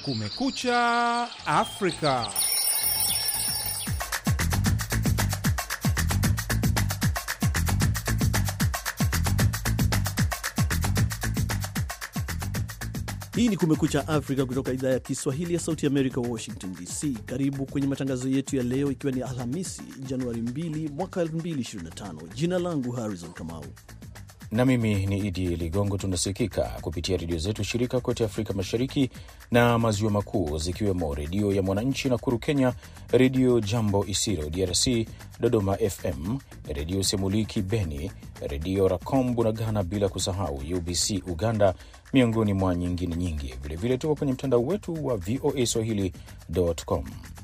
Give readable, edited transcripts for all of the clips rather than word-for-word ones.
Kumekucha Afrika. Hii ni Kumekucha Afrika kutoka idhaa ya Kiswahili ya Sauti Amerika, Washington DC. Karibu kwenye matangazo yetu ya leo, ikiwa ni Alhamisi Januari 2 mwaka 2025. Jina langu Harrison Kamau na mimi ni Idi Ligongo. Tunasikika kupitia redio zetu shirika kote Afrika Mashariki na Maziwa Makuu, zikiwemo Redio ya Mwananchi Nakuru Kenya, Redio Jambo Isiro DRC, Dodoma FM, Redio Semuliki Beni, Redio Racom Bunagana, bila kusahau UBC Uganda, miongoni mwa nyingine nyingi. Vilevile tuko kwenye mtandao wetu wa VOA Swahili.com.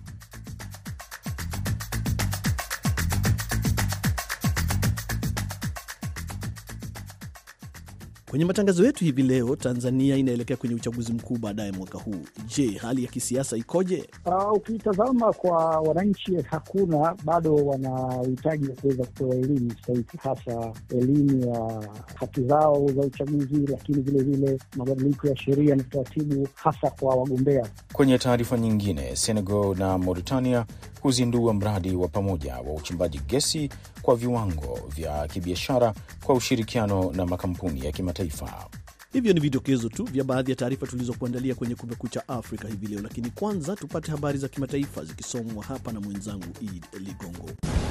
Kwenye matangazo yetu hivi leo, Tanzania inaelekea kwenye uchaguzi mkuu baadaye mwaka huu. Je, hali ya kisiasa ikoje? Ukitazama kwa wananchi, hakuna bado wana uhitaji wa kuweza kupewa elimu stahiki, hasa elimu ya haki zao za uchaguzi, lakini vilevile mabadiliko ya sheria na taratibu, hasa kwa wagombea. Kwenye taarifa nyingine, Senegal na Mauritania kuzindua mradi wa pamoja wa uchimbaji gesi kwa viwango vya kibiashara kwa ushirikiano na makampuni ya kimataifa. Hivyo ni vidokezo tu vya baadhi ya taarifa tulizokuandalia kwenye Kumekucha Afrika hivi leo, lakini kwanza tupate habari za kimataifa zikisomwa hapa na mwenzangu Idi Ligongo.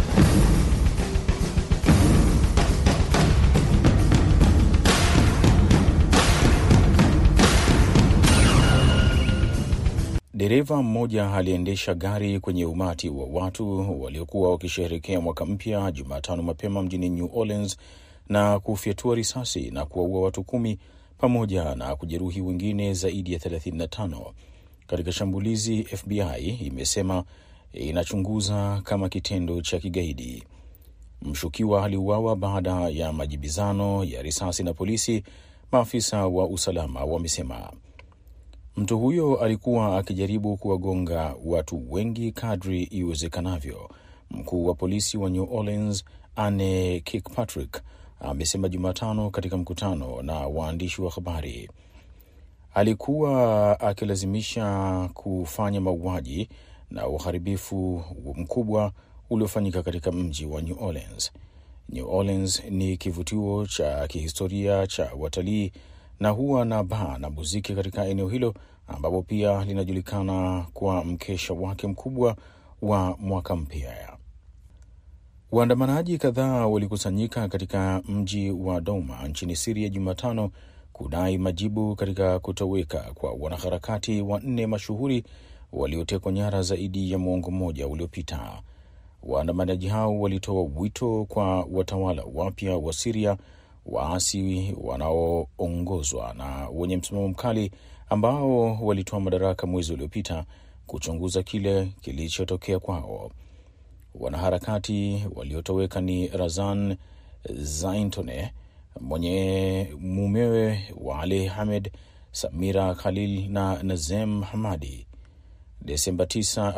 Dereva mmoja aliendesha gari kwenye umati wa watu waliokuwa wakisherehekea mwaka mpya Jumatano mapema mjini New Orleans na kufyatua risasi na kuwaua watu 10 pamoja na kujeruhi wengine zaidi ya 35 katika shambulizi. FBI imesema inachunguza kama kitendo cha kigaidi. Mshukiwa aliuawa baada ya majibizano ya risasi na polisi, maafisa wa usalama wamesema. Mtu huyo alikuwa akijaribu kuwagonga watu wengi kadri iwezekanavyo. Mkuu wa polisi wa New Orleans, Anne Kirkpatrick, amesema Jumatano katika mkutano na waandishi wa habari. Alikuwa akilazimisha kufanya mauaji na uharibifu mkubwa uliofanyika katika mji wa New Orleans. New Orleans ni kivutio cha kihistoria cha watalii na huwa na baa na muziki katika eneo hilo, ambapo pia linajulikana kwa mkesha wake mkubwa wa mwaka mpya. Waandamanaji kadhaa walikusanyika katika mji wa Douma nchini Syria Jumatano kudai majibu katika kutoweka kwa wanaharakati 4 mashuhuri waliotekwa nyara zaidi ya muongo mmoja uliopita. Waandamanaji hao walitoa wito kwa watawala wapya wa Syria, waasi wanaoongozwa na wenye msimamo mkali ambao walitoa madaraka mwezi uliopita, kuchunguza kile kilichotokea kwao. Wanaharakati waliotoweka ni Razan Zaintone, mwenye mumewe Wale Hamed, Samira Khalil na Nazem Hamadi. Desemba 9,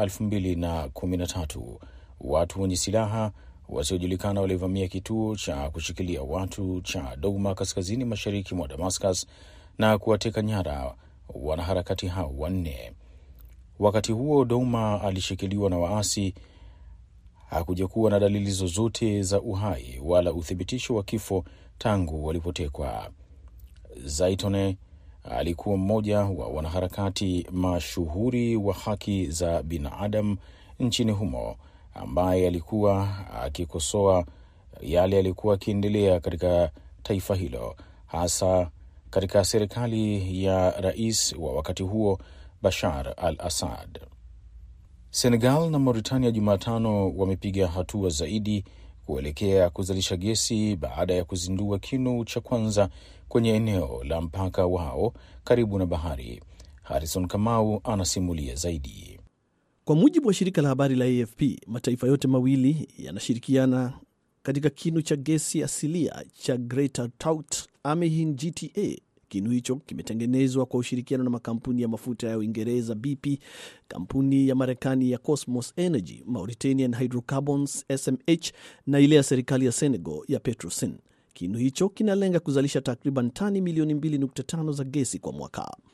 2013, watu wenye silaha wasiojulikana walivamia kituo cha kushikilia watu cha Douma kaskazini mashariki mwa Damascus na kuwateka nyara wanaharakati hao 4. Wakati huo Douma alishikiliwa na waasi. Hakuja kuwa na dalili zozote za uhai wala uthibitisho wa kifo tangu walipotekwa. Zaitone alikuwa mmoja wa wanaharakati mashuhuri wa haki za binadamu nchini humo, ambaye alikuwa akikosoa yale yalikuwa yakiendelea katika taifa hilo, hasa katika serikali ya rais wa wakati huo Bashar al-Assad. Senegal na Mauritania Jumatano wamepiga hatua zaidi kuelekea kuzalisha gesi baada ya kuzindua kinu cha kwanza kwenye eneo la mpaka wao karibu na bahari. Harrison Kamau anasimulia zaidi. Kwa mujibu wa shirika la habari la AFP, mataifa yote mawili yanashirikiana katika kinu cha gesi asilia cha Greater Tout Amehin GTA. Kinu hicho kimetengenezwa kwa ushirikiano na makampuni ya mafuta ya Uingereza BP, kampuni ya Marekani ya Cosmos Energy, Mauritanian Hydrocarbons SMH na ile ya serikali ya Senegal ya Petrosen. Kinu hicho kinalenga kuzalisha takriban tani milioni 2.5 za gesi kwa mwaka.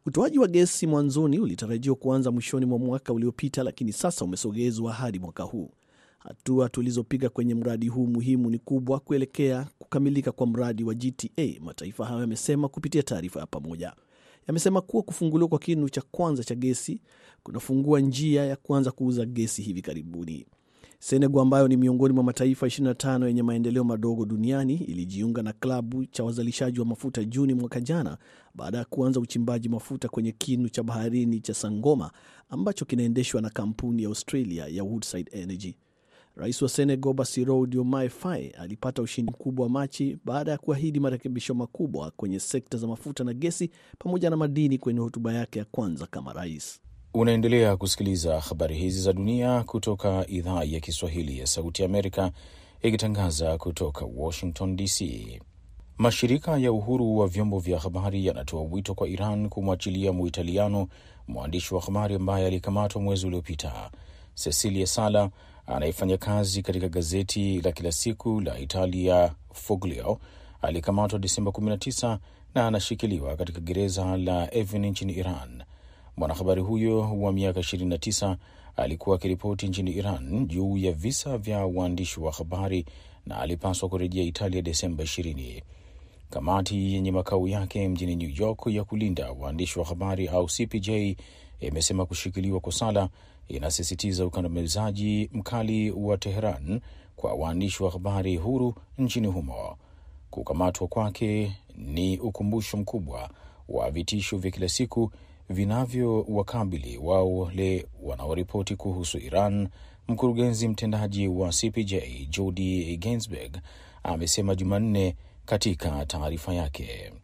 Utoaji wa gesi mwanzoni ulitarajiwa kuanza mwishoni mwa mwaka uliopita, lakini sasa umesogezwa hadi mwaka huu. Hatua tulizopiga kwenye mradi huu muhimu ni kubwa kuelekea kukamilika kwa mradi wa GTA, mataifa hayo yamesema kupitia taarifa ya pamoja. Yamesema kuwa kufunguliwa kwa kinu cha kwanza cha gesi kunafungua njia ya kuanza kuuza gesi hivi karibuni. Senegal, ambayo ni miongoni mwa mataifa 25 yenye maendeleo madogo duniani, ilijiunga na klabu cha wazalishaji wa mafuta Juni mwaka jana baada ya kuanza uchimbaji mafuta kwenye kinu cha baharini cha Sangoma ambacho kinaendeshwa na kampuni ya Australia ya Woodside Energy. Rais wa Senegal Bassirou Diomaye Faye alipata ushindi mkubwa Machi baada ya kuahidi marekebisho makubwa kwenye sekta za mafuta na gesi pamoja na madini kwenye hotuba yake ya kwanza kama rais. Unaendelea kusikiliza habari hizi za dunia kutoka idhaa ya Kiswahili ya Sauti ya Amerika, ikitangaza kutoka Washington DC. Mashirika ya uhuru wa vyombo vya habari yanatoa wito kwa Iran kumwachilia Muitaliano mwandishi wa habari ambaye alikamatwa mwezi uliopita. Cecilia Sala anayefanya kazi katika gazeti la kila siku la Italia Foglio alikamatwa Desemba 19 na anashikiliwa katika gereza la Evin nchini Iran. Mwanahabari huyo wa miaka 29 alikuwa akiripoti nchini Iran juu ya visa vya waandishi wa habari na alipaswa kurejea Italia Desemba 20. Kamati yenye makao yake mjini New York ya kulinda waandishi wa habari au CPJ imesema kushikiliwa kwa Sala inasisitiza ukandamizaji mkali wa Tehran kwa waandishi wa habari huru nchini humo. Kukamatwa kwake ni ukumbusho mkubwa wa vitisho vya kila siku vinavyowakabili wale wanaoripoti kuhusu Iran. Mkurugenzi mtendaji wa CPJ Jody Ginsberg amesema Jumanne katika taarifa yake.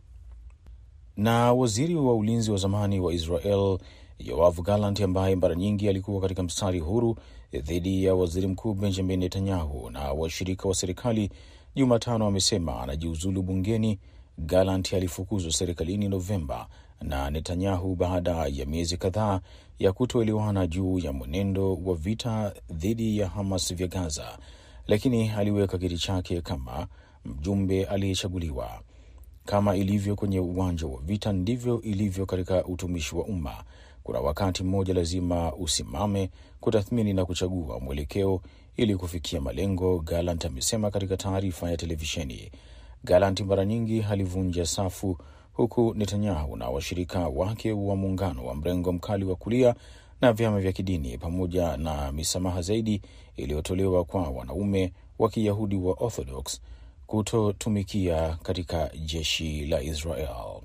Na waziri wa ulinzi wa zamani wa Israel Yoav Gallant, ambaye mara nyingi alikuwa katika mstari huru dhidi ya waziri mkuu Benjamin Netanyahu na washirika wa serikali, Jumatano amesema anajiuzulu bungeni. Gallant alifukuzwa serikalini Novemba na Netanyahu baada ya miezi kadhaa ya kutoelewana juu ya mwenendo wa vita dhidi ya Hamas vya Gaza, lakini aliweka kiti chake kama mjumbe aliyechaguliwa. Kama ilivyo kwenye uwanja wa vita, ndivyo ilivyo katika utumishi wa umma. Kuna wakati mmoja lazima usimame, kutathmini na kuchagua mwelekeo ili kufikia malengo, Gallant amesema katika taarifa ya televisheni. Gallant mara nyingi alivunja safu, huku Netanyahu na washirika wake wa muungano wa mrengo mkali wa kulia na vyama vya kidini, pamoja na misamaha zaidi iliyotolewa kwa wanaume wa Kiyahudi wa Orthodox kutotumikia katika jeshi la Israel.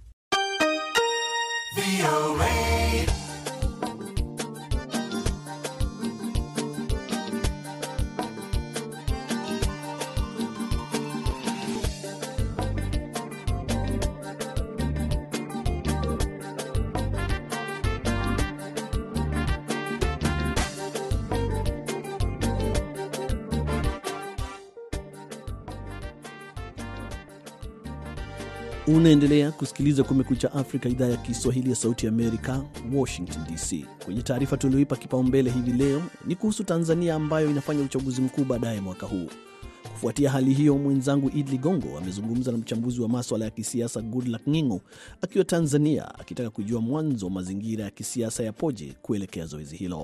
Unaendelea kusikiliza Kumekucha Afrika, idhaa ya Kiswahili ya Sauti ya Amerika, Washington DC. Kwenye taarifa tulioipa kipaumbele hivi leo ni kuhusu Tanzania ambayo inafanya uchaguzi mkuu baadaye mwaka huu. Kufuatia hali hiyo, mwenzangu Idli Gongo amezungumza na mchambuzi wa masuala ya kisiasa Goodluck Ngingo akiwa Tanzania, akitaka kujua mwanzo mazingira ya kisiasa yapoje kuelekea zoezi hilo.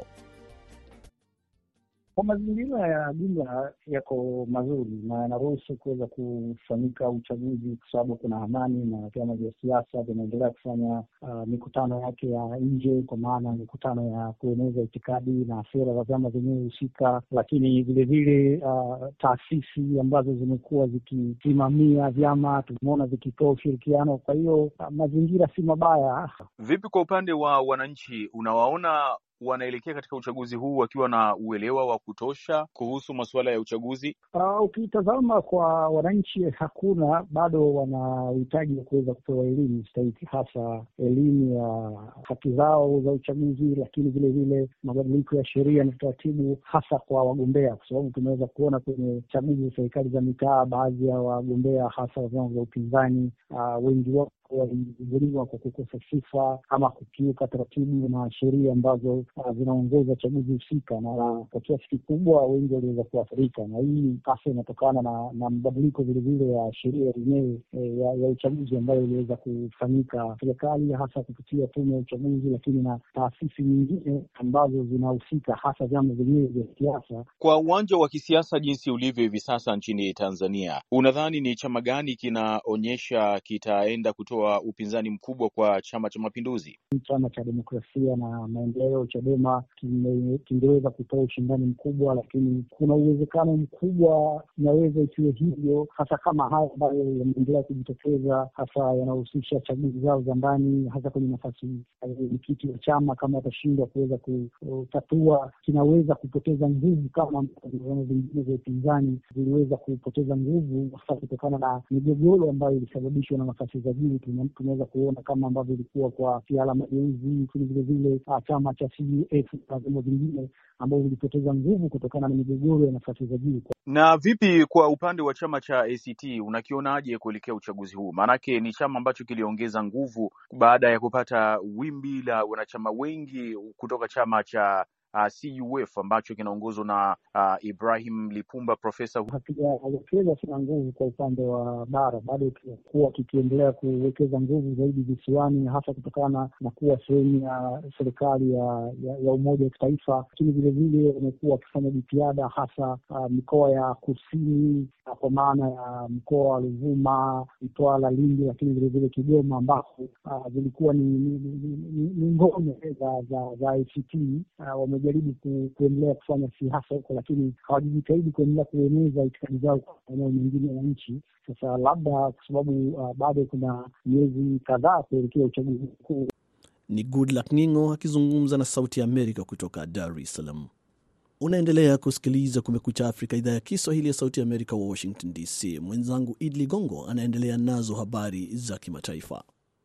Kwa mazingira ya jumla yako mazuri na yanaruhusu kuweza kufanyika uchaguzi kwa sababu kuna amani na vyama vya siasa vinaendelea kufanya mikutano yake ya nje, kwa maana mikutano ya kueneza itikadi na sera za vyama vyenyewe husika, lakini vile taasisi ambazo zimekuwa zikisimamia vyama tumeona zikitoa ushirikiano. Kwa hiyo mazingira si mabaya. Vipi kwa upande wa wananchi, unawaona wanaelekea katika uchaguzi huu wakiwa na uelewa wa kutosha kuhusu masuala ya uchaguzi? Ukitazama kwa wananchi, hakuna bado wana uhitaji wa kuweza kupewa elimu stahiki, hasa elimu ya haki zao za uchaguzi, lakini vile vile mabadiliko ya sheria na taratibu, hasa kwa wagombea, kwa sababu tumeweza kuona kwenye chaguzi za serikali za mitaa, baadhi ya wagombea hasa wa vyama vya upinzani wengi wao walibuniwa kwa kukosa sifa ama kukiuka taratibu na sheria ambazo zinaongoza chaguzi husika, na kwa kiasi kikubwa wengi waliweza kuathirika. Na hii hasa inatokana na mabadiliko vilevile ya sheria yenyewe ya uchaguzi ambayo iliweza kufanyika serikali, hasa kupitia tume ya uchaguzi, lakini na taasisi nyingine ambazo zinahusika, hasa vyama vyenyewe vya siasa. Kwa uwanja wa kisiasa jinsi ulivyo hivi sasa nchini Tanzania, unadhani ni chama gani kinaonyesha kitaenda kutoa upinzani mkubwa kwa Chama cha Mapinduzi? Chama cha Demokrasia na Maendeleo, Chadema, kingeweza kutoa ushindani mkubwa, lakini kuna uwezekano mkubwa inaweza isiwe hivyo, hasa kama haya ambayo yameendelea kujitokeza, hasa yanahusisha chaguzi zao za ndani, hasa kwenye nafasi mwenyekiti wa chama. Kama watashindwa kuweza kutatua, kinaweza kupoteza nguvu kama vyama vingine vya upinzani viliweza kupoteza nguvu, hasa kutokana na migogoro ambayo ilisababishwa na nafasi za juu. Tunaweza kuona kama ambavyo ilikuwa kwa Kiala Mageuzi, vile vile chama cha CUF na vyama vingine ambao vilipoteza nguvu kutokana na migogoro ya nafasi za juu. Na vipi kwa upande wa chama cha ACT, unakionaje kuelekea uchaguzi huu? Maanake ni chama ambacho kiliongeza nguvu baada ya kupata wimbi la wanachama wengi kutoka chama cha CUF ambacho kinaongozwa na Ibrahim Lipumba Profesa. Hakiweza sina nguvu kwa upande wa bara, bado kuwa kikiendelea kuwekeza nguvu zaidi visiwani, hasa kutokana na kuwa sehemu ya serikali ya umoja wa kitaifa. Lakini vile vile wamekuwa wakifanya jitihada, hasa mikoa ya kusini, kwa maana ya mkoa wa Ruvuma, Mtwara, Lindi, lakini vile vile Kigoma, ambapo zilikuwa ni ngome za ACT. Wamejaribu kuendelea kufanya siasa huko, lakini hawajitahidi kuendelea kueneza itikadi zao kwa maeneo mengine ya nchi. Sasa labda kwa sababu bado kuna miezi kadhaa kuelekea uchaguzi mkuu. Ni Goodluck Ngingo akizungumza na Sauti ya Amerika kutoka Dar es Salaam. Unaendelea kusikiliza Kumekucha Afrika, idhaa ya Kiswahili ya Sauti ya Amerika, Washington DC. Mwenzangu Idli Gongo anaendelea nazo habari za kimataifa.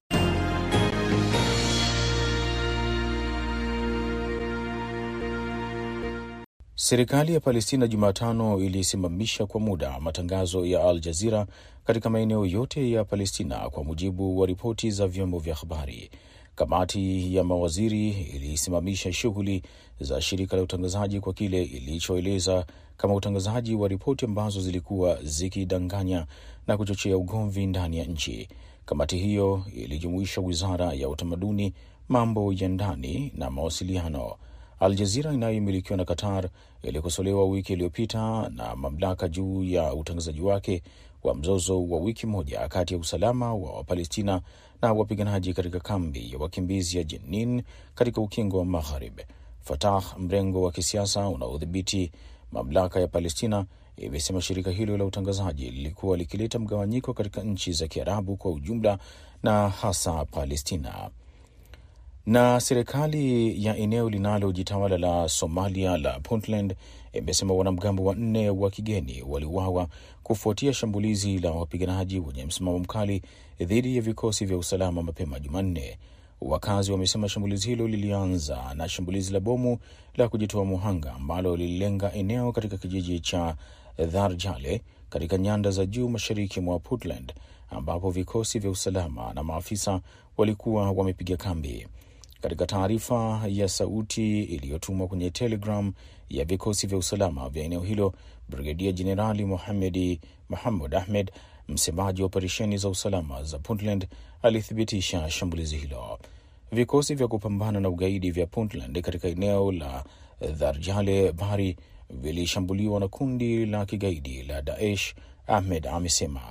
Serikali ya Palestina Jumatano ilisimamisha kwa muda matangazo ya Al Jazeera katika maeneo yote ya Palestina, kwa mujibu wa ripoti za vyombo vya habari. Kamati ya mawaziri ilisimamisha shughuli za shirika la utangazaji kwa kile ilichoeleza kama utangazaji wa ripoti ambazo zilikuwa zikidanganya na kuchochea ugomvi ndani ya nchi. Kamati hiyo ilijumuisha wizara ya utamaduni, mambo ya ndani na mawasiliano. Al Jazeera inayomilikiwa na Qatar ilikosolewa wiki iliyopita na mamlaka juu ya utangazaji wake wa mzozo wa wiki moja kati ya usalama wa Wapalestina na wapiganaji katika kambi ya wakimbizi ya Jenin katika ukingo wa Magharibi. Fatah, mrengo wa kisiasa unaodhibiti mamlaka ya Palestina, imesema shirika hilo la utangazaji lilikuwa likileta mgawanyiko katika nchi za Kiarabu kwa ujumla na hasa Palestina. Na serikali ya eneo linalojitawala la Somalia la Puntland imesema wanamgambo 4 wa kigeni waliuawa kufuatia shambulizi la wapiganaji wenye msimamo mkali dhidi ya vikosi vya usalama mapema Jumanne. Wakazi wamesema shambulizi hilo lilianza na shambulizi la bomu la kujitoa muhanga ambalo lililenga eneo katika kijiji cha Dharjale katika nyanda za juu mashariki mwa Puntland, ambapo vikosi vya usalama na maafisa walikuwa wamepiga kambi. Katika taarifa ya sauti iliyotumwa kwenye Telegram ya vikosi vya usalama vya eneo hilo, Brigedia Jenerali Mohamed Ahmed, msemaji wa operesheni za usalama za Puntland, alithibitisha shambulizi hilo. Vikosi vya kupambana na ugaidi vya Puntland katika eneo la Dharjale Bari vilishambuliwa na kundi la kigaidi la Daesh, Ahmed amesema.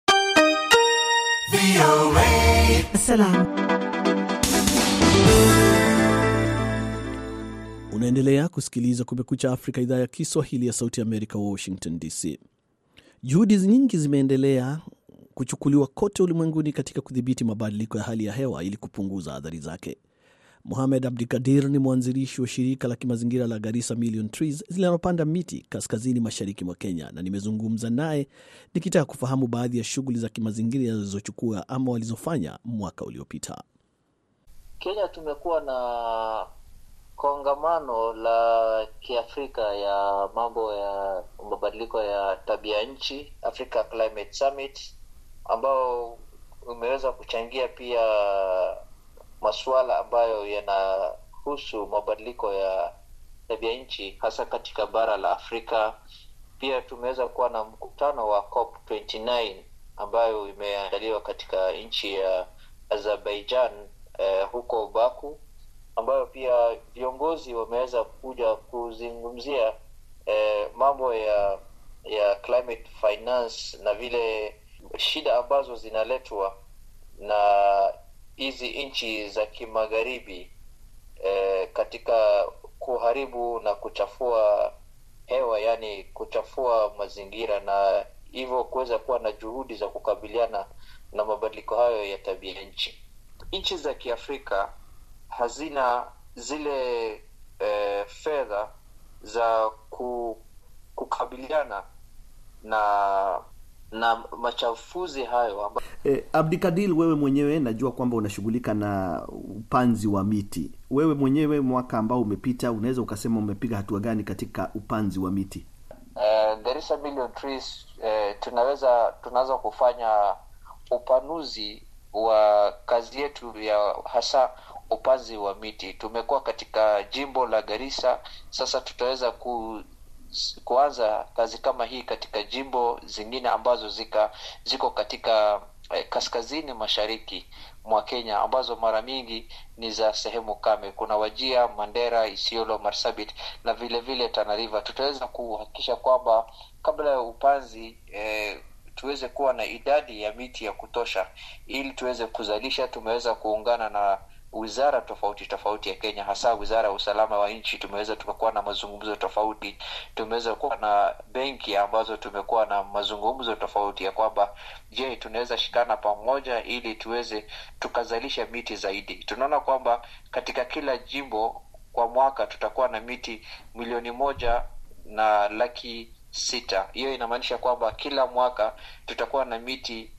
Unaendelea kusikiliza Kumekucha Afrika, idhaa ya Kiswahili ya Sauti ya Amerika, Washington DC. Juhudi nyingi zimeendelea kuchukuliwa kote ulimwenguni katika kudhibiti mabadiliko ya hali ya hewa ili kupunguza athari zake. Mohamed Abdikadir ni mwanzilishi wa shirika la kimazingira la Garissa Million Trees linalopanda miti kaskazini mashariki mwa Kenya, na nimezungumza naye nikitaka kufahamu baadhi ya shughuli za kimazingira walizochukua ama walizofanya mwaka uliopita. Kenya tumekuwa na kongamano la Kiafrika ya mambo ya mabadiliko ya tabia nchi, Africa Climate Summit, ambao umeweza kuchangia pia masuala ambayo yanahusu mabadiliko ya tabia nchi hasa katika bara la Afrika. Pia tumeweza kuwa na mkutano wa COP29 ambayo imeandaliwa katika nchi ya Azerbaijan huko Baku, ambayo pia viongozi wameweza kuja kuzungumzia mambo ya climate finance na vile shida ambazo zinaletwa na hizi nchi za kimagharibi katika kuharibu na kuchafua hewa, yani kuchafua mazingira, na hivyo kuweza kuwa na juhudi za kukabiliana na mabadiliko hayo ya tabia nchi. Nchi za Kiafrika hazina zile fedha za kukabiliana na machafuzi hayo. Abdikadir, wewe mwenyewe najua kwamba unashughulika na upanzi wa miti. Wewe mwenyewe mwaka ambao umepita, unaweza ukasema umepiga hatua gani katika upanzi wa miti? Garissa Million Trees tunaweza kufanya upanuzi wa kazi yetu ya hasa upanzi wa miti. Tumekuwa katika jimbo la Garissa, sasa tutaweza kuanza kazi kama hii katika jimbo zingine ambazo ziko katika kaskazini mashariki mwa Kenya, ambazo mara mingi ni za sehemu kame. Kuna Wajir, Mandera, Isiolo, Marsabit na vile vile Tana River. Tutaweza kuhakikisha kwamba kabla ya upanzi tuweze kuwa na idadi ya miti ya kutosha ili tuweze kuzalisha. Tumeweza kuungana na wizara tofauti ya Kenya, hasa wizara ya usalama wa nchi. Tumeweza tukakuwa na mazungumzo tofauti. Tumeweza kuwa na benki ambazo tumekuwa na mazungumzo tofauti ya kwamba je, tunaweza shikana pamoja ili tuweze tukazalisha miti zaidi. Tunaona kwamba katika kila jimbo kwa mwaka tutakuwa na miti 1,600,000. Hiyo inamaanisha kwamba kila mwaka tutakuwa na miti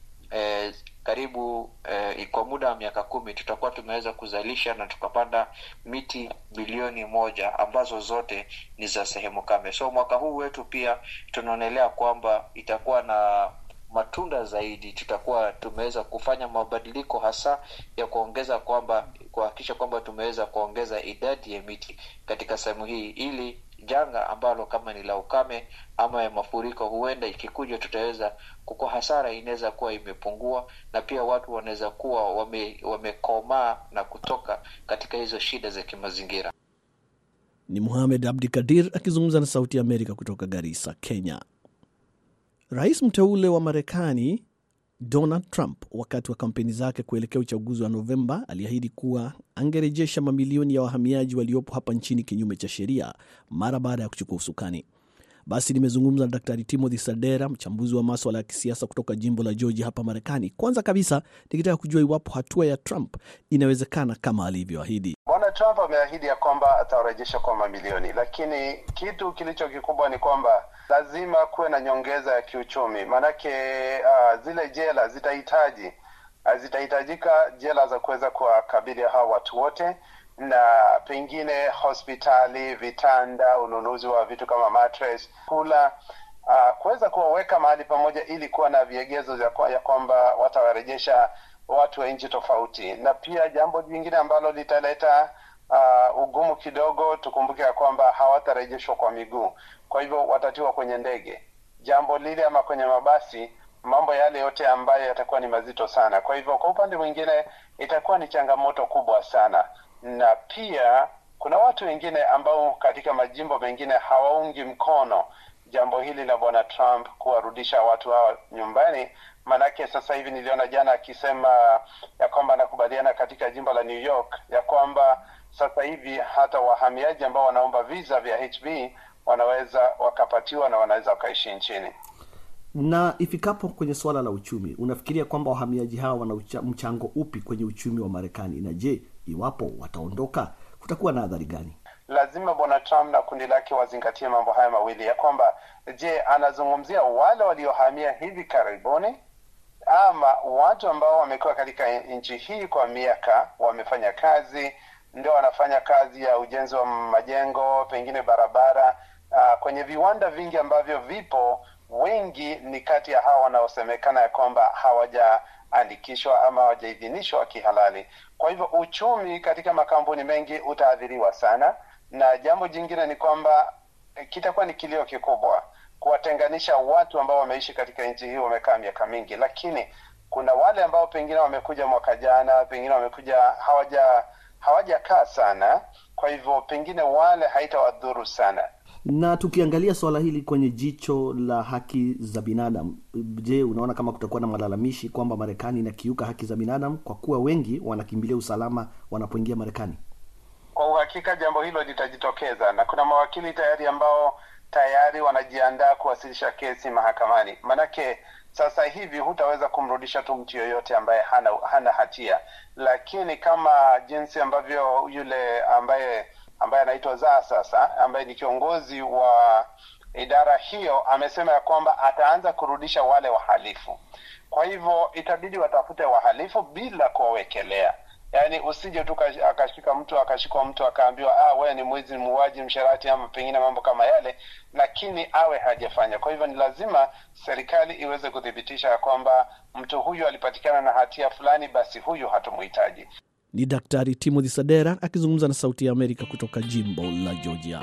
karibu kwa muda wa miaka 10 tutakuwa tumeweza kuzalisha na tukapanda miti bilioni 1 ambazo zote ni za sehemu kame. So mwaka huu wetu pia tunaonelea kwamba itakuwa na matunda zaidi. Tutakuwa tumeweza kufanya mabadiliko hasa ya kuhakikisha kwamba tumeweza kuongeza idadi ya miti katika sehemu hii, ili janga ambalo kama ni la ukame ama ya mafuriko huenda ikikuja tutaweza kwa hasara inaweza kuwa imepungua, na pia watu wanaweza kuwa wamekomaa na kutoka katika hizo shida za kimazingira. Ni Mohamed Abdikadir akizungumza na Sauti ya Amerika kutoka Garissa, Kenya. Rais mteule wa Marekani Donald Trump, wakati wa kampeni zake kuelekea uchaguzi wa Novemba, aliahidi kuwa angerejesha mamilioni ya wahamiaji waliopo hapa nchini kinyume cha sheria mara baada ya kuchukua usukani. Basi nimezungumza na Daktari Timothy Sadera, mchambuzi wa masuala ya kisiasa kutoka jimbo la Georgia hapa Marekani. Kwanza kabisa nikitaka kujua iwapo hatua ya Trump inawezekana kama alivyoahidi. Bwana Trump ameahidi ya kwamba atarejesha kwa mamilioni, lakini kitu kilicho kikubwa ni kwamba lazima kuwe na nyongeza ya kiuchumi. Manake zile jela zitahitajika jela za kuweza kuwakabili hao watu wote, na pengine hospitali, vitanda, ununuzi wa vitu kama mattress, kula, kuweza kuwaweka mahali pamoja ili kuwa na viegezo ya kwamba watawarejesha watu wa nchi tofauti. Na pia jambo jingine ambalo litaleta ugumu kidogo, tukumbuke ya kwamba hawatarejeshwa kwa miguu. Kwa hivyo watatiwa kwenye ndege, jambo lile ama kwenye mabasi, mambo yale yote ambayo yatakuwa ni mazito sana. Kwa hivyo kwa upande mwingine itakuwa ni changamoto kubwa sana. Na pia kuna watu wengine ambao katika majimbo mengine hawaungi mkono jambo hili la Bwana Trump kuwarudisha watu hawa nyumbani. Manake sasa hivi niliona jana akisema ya kwamba anakubaliana katika jimbo la New York ya kwamba sasa hivi hata wahamiaji ambao wanaomba visa vya HB wanaweza wakapatiwa na wanaweza wakaishi nchini. Na ifikapo kwenye swala la uchumi, unafikiria kwamba wahamiaji hawa wana mchango upi kwenye uchumi wa Marekani? Na je, iwapo wataondoka kutakuwa na adhari gani? Lazima Bwana Trump na kundi lake wazingatie mambo haya mawili, ya kwamba je, anazungumzia wale waliohamia hivi karibuni ama watu ambao wamekuwa katika nchi hii kwa miaka, wamefanya kazi, ndio wanafanya kazi ya ujenzi wa majengo, pengine barabara, kwenye viwanda vingi ambavyo vipo wengi ni kati ya hawa wanaosemekana ya kwamba hawajaandikishwa ama hawajaidhinishwa kihalali. Kwa hivyo uchumi katika makampuni mengi utaathiriwa sana, na jambo jingine ni kwamba kitakuwa ni kilio kikubwa kuwatenganisha watu ambao wameishi katika nchi hii, wamekaa miaka mingi, lakini kuna wale ambao pengine wamekuja mwaka jana, pengine wamekuja hawajakaa sana, kwa hivyo pengine wale haitawadhuru sana. Na tukiangalia swala hili kwenye jicho la haki za binadamu, je, unaona kama kutakuwa na malalamishi kwamba Marekani inakiuka haki za binadamu kwa kuwa wengi wanakimbilia usalama wanapoingia Marekani? Kwa uhakika jambo hilo litajitokeza, na kuna mawakili tayari ambao tayari wanajiandaa kuwasilisha kesi mahakamani. Manake sasa hivi hutaweza kumrudisha tu mtu yoyote ambaye hana hatia, lakini kama jinsi ambavyo yule ambaye anaitwa Zaa sasa, ambaye ni kiongozi wa idara hiyo, amesema ya kwamba ataanza kurudisha wale wahalifu. Kwa hivyo itabidi watafute wahalifu bila kuwawekelea. Yaani usije tu akashikwa mtu akaambiwa wewe ni mwizi, muuaji, msharati ama pengine mambo kama yale, lakini awe hajafanya. Kwa hivyo ni lazima serikali iweze kudhibitisha kwamba mtu huyu alipatikana na hatia fulani, basi huyu hatumhitaji. Ni Daktari Timothy Sadera akizungumza na Sauti ya Amerika kutoka jimbo la Georgia.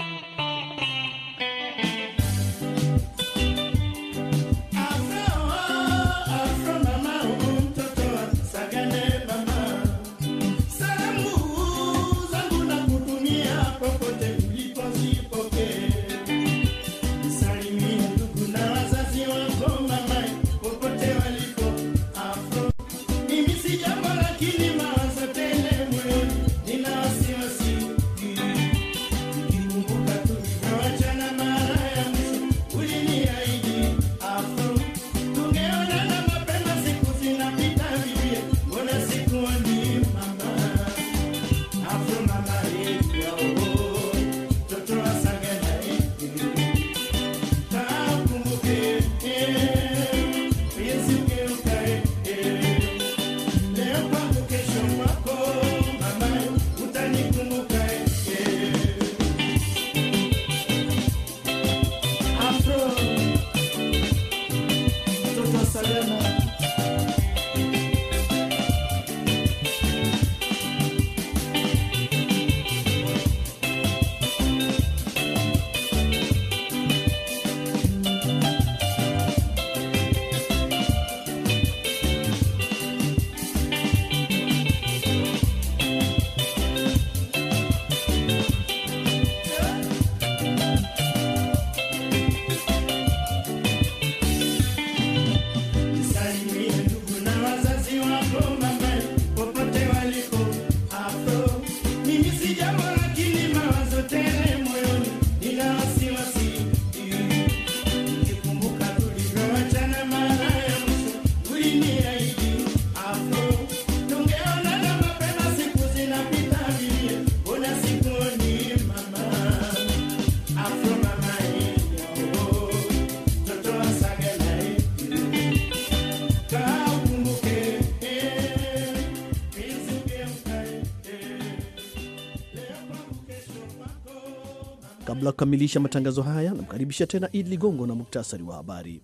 Kabla kukamilisha matangazo haya, namkaribisha tena Idi Ligongo na muktasari wa habari.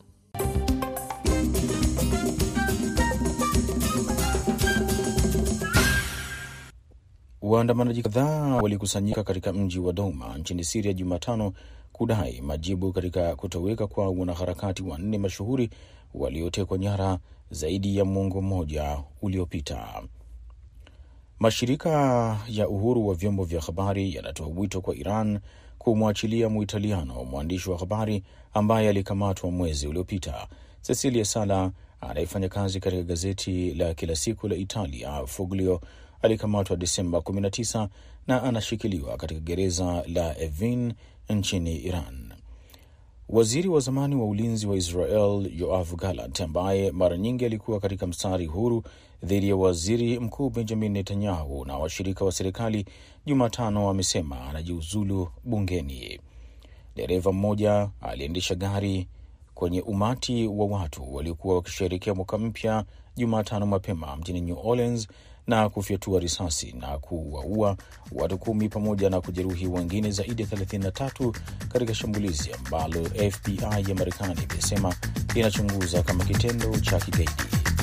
Waandamanaji kadhaa walikusanyika katika mji wa Douma nchini Syria Jumatano kudai majibu katika kutoweka kwa wanaharakati wanne mashuhuri waliotekwa nyara zaidi ya mwongo mmoja uliopita. Mashirika ya uhuru wa vyombo vya habari yanatoa wito kwa Iran kumwachilia Muitaliano mwandishi wa habari ambaye alikamatwa mwezi uliopita. Cecilia Sala anayefanya kazi katika gazeti la kila siku la Italia Foglio alikamatwa Desemba 19 na anashikiliwa katika gereza la Evin nchini Iran. Waziri wa zamani wa ulinzi wa Israel Yoav Gallant, ambaye mara nyingi alikuwa katika mstari huru dhidi ya waziri mkuu Benjamin Netanyahu na washirika wa serikali, Jumatano amesema anajiuzulu bungeni. Dereva mmoja aliendesha gari kwenye umati wa watu waliokuwa wakisherehekea mwaka mpya Jumatano mapema mjini New Orleans na kufyatua risasi na kuwaua watu 10 pamoja na kujeruhi wengine zaidi ya 33 katika shambulizi ambalo FBI ya Marekani imesema inachunguza kama kitendo cha kigaidi.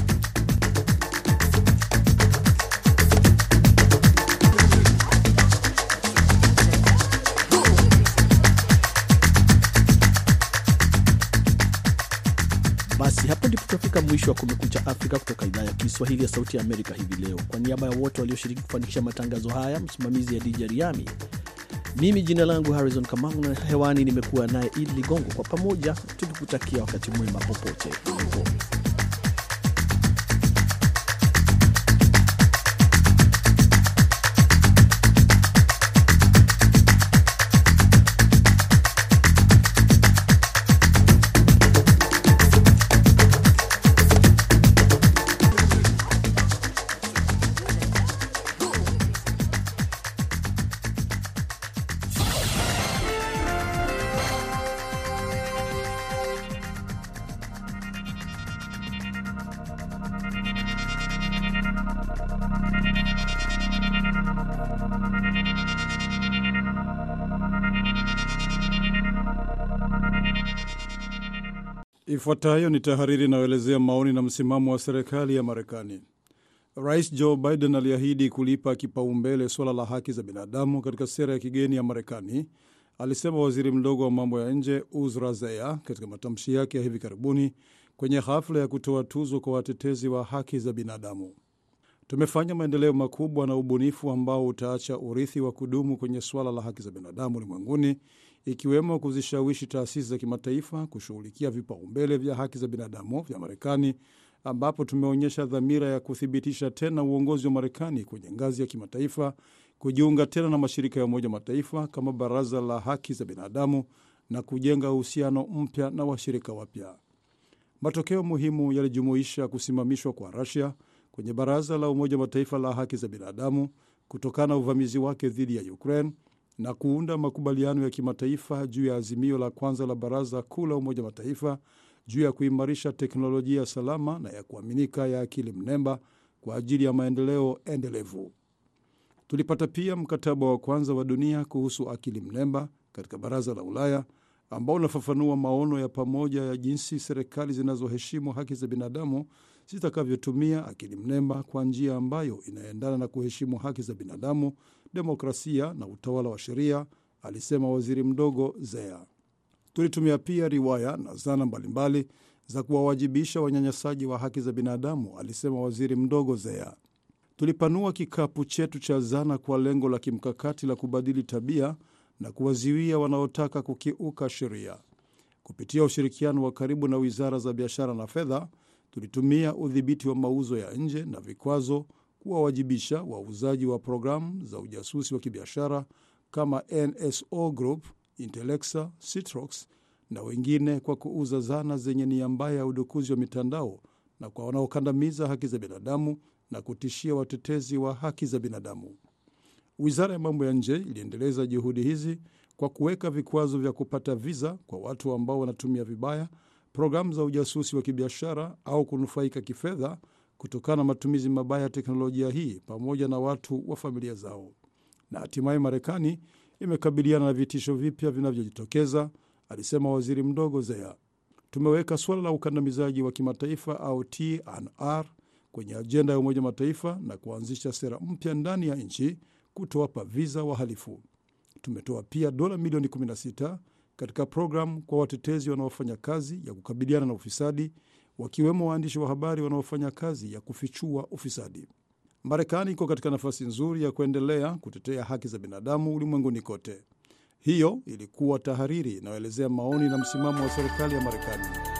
Basi hapo ndipo tunafika mwisho wa Kumekucha Afrika kutoka idhaa ya Kiswahili ya Sauti ya Amerika hivi leo. Kwa niaba ya wote walioshiriki kufanikisha matangazo haya, msimamizi ya DJ Riami, mimi jina langu Harrison Kamau, na hewani nimekuwa naye Idi Ligongo. Kwa pamoja tukikutakia wakati mwema popote ulipo. Ifuatayo ni tahariri inayoelezea maoni na msimamo wa serikali ya Marekani. Rais Joe Biden aliahidi kulipa kipaumbele suala la haki za binadamu katika sera ya kigeni ya Marekani, alisema waziri mdogo wa mambo ya nje Uzra Zeya katika matamshi yake ya hivi karibuni kwenye hafla ya kutoa tuzo kwa watetezi wa haki za binadamu. Tumefanya maendeleo makubwa na ubunifu ambao utaacha urithi wa kudumu kwenye suala la haki za binadamu ulimwenguni, ikiwemo kuzishawishi taasisi za kimataifa kushughulikia vipaumbele vya haki za binadamu vya Marekani, ambapo tumeonyesha dhamira ya kuthibitisha tena uongozi wa Marekani kwenye ngazi ya kimataifa, kujiunga tena na mashirika ya Umoja Mataifa kama Baraza la Haki za Binadamu na kujenga uhusiano mpya na washirika wapya. Matokeo muhimu yalijumuisha kusimamishwa kwa Russia kwenye Baraza la Umoja Mataifa la Haki za Binadamu kutokana na uvamizi wake dhidi ya Ukraine na kuunda makubaliano ya kimataifa juu ya azimio la kwanza la Baraza Kuu la Umoja Mataifa juu ya kuimarisha teknolojia salama na ya kuaminika ya akili mnemba kwa ajili ya maendeleo endelevu. Tulipata pia mkataba wa kwanza wa dunia kuhusu akili mnemba katika Baraza la Ulaya, ambao unafafanua maono ya pamoja ya jinsi serikali zinazoheshimu haki za binadamu zitakavyotumia akili mnemba kwa njia ambayo inaendana na kuheshimu haki za binadamu, demokrasia na utawala wa sheria, alisema waziri mdogo Zeya. Tulitumia pia riwaya na zana mbalimbali za kuwawajibisha wanyanyasaji wa haki za binadamu, alisema waziri mdogo Zeya. Tulipanua kikapu chetu cha zana kwa lengo la kimkakati la kubadili tabia na kuwaziwia wanaotaka kukiuka sheria. Kupitia ushirikiano wa karibu na wizara za biashara na fedha, tulitumia udhibiti wa mauzo ya nje na vikwazo kuwawajibisha wauzaji wa programu za ujasusi wa kibiashara kama NSO Group, Intelexa, Citrox na wengine kwa kuuza zana zenye nia mbaya ya udukuzi wa mitandao na kwa wanaokandamiza haki za binadamu na kutishia watetezi wa haki za binadamu. Wizara ya mambo ya nje iliendeleza juhudi hizi kwa kuweka vikwazo vya kupata visa kwa watu ambao wanatumia vibaya programu za ujasusi wa kibiashara au kunufaika kifedha kutokana na matumizi mabaya ya teknolojia hii pamoja na watu wa familia zao. Na hatimaye Marekani imekabiliana na vitisho vipya vinavyojitokeza, alisema waziri mdogo Zeya. Tumeweka suala la ukandamizaji wa kimataifa au T&R kwenye ajenda ya Umoja Mataifa na kuanzisha sera mpya ndani ya nchi kutowapa visa wahalifu. Tumetoa pia dola milioni 16 katika programu kwa watetezi wanaofanya kazi ya kukabiliana na ufisadi, wakiwemo waandishi wa habari wanaofanya kazi ya kufichua ufisadi. Marekani iko katika nafasi nzuri ya kuendelea kutetea haki za binadamu ulimwenguni kote. Hiyo ilikuwa tahariri inayoelezea maoni na msimamo wa serikali ya Marekani.